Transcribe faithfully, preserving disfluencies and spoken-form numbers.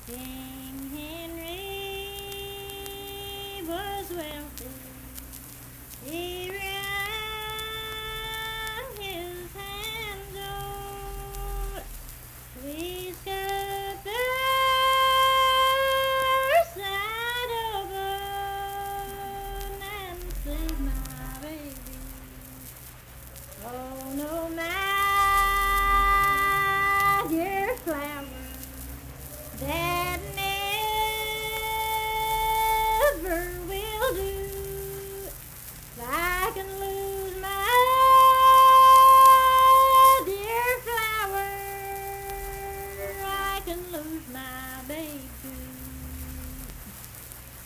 King Henry was wealthy. He ran his hands over Please cut the side open and save my baby. Oh, no matter.